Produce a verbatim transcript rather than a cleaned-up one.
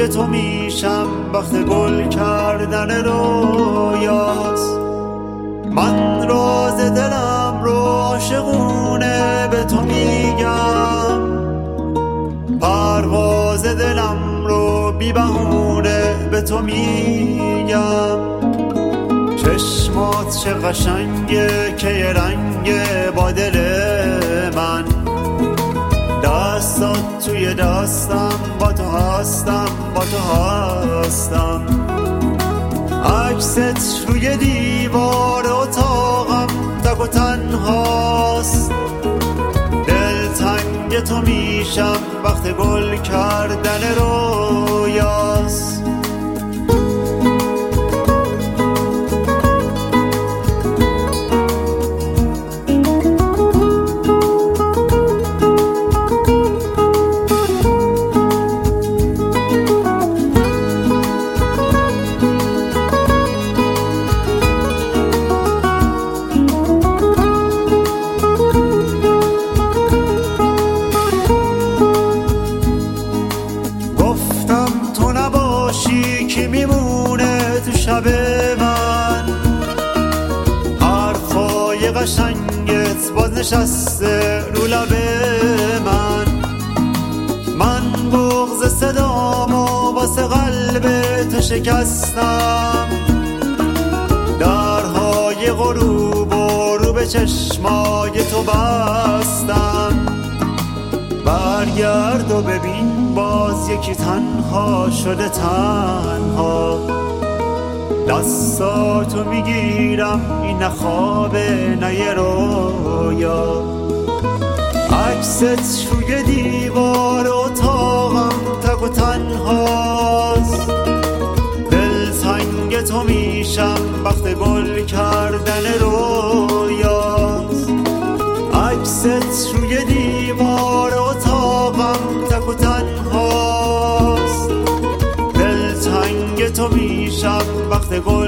دلتنگ تو میشم وقت گل کردن رویاست. من راز دلم رو عاشقونه به تو میگم، پرواز دلم رو بی بهونه به تو میگم. چشمات چه قشنگه که یه رنگه با دل من، دستات توی دستم با تو هستم با تو هستم. عکست روی دیوار اتاقم تک و تنهاست. دلتنگ تو میشم وقت گل کردن رویاست. که میمونه تو شب من، حرفای قشنگت باز نشسته رو لب من. من بغض صدامو واسه قلب تو شکستم، درهای غروب و رو به چشمای تو بستم. برگرد و ببین باز یکی تنها شده تنها. دستاتو میگیرم این نه خوابه نه یه رویا. عکست روی دیوار اتاقم تک و تنهاست. دلتنگ تو میشم وقت گل کردن رویاست. عکست روی دیوار اتاقم تک و تنهاست. دلتنگ تو میشم وقت گل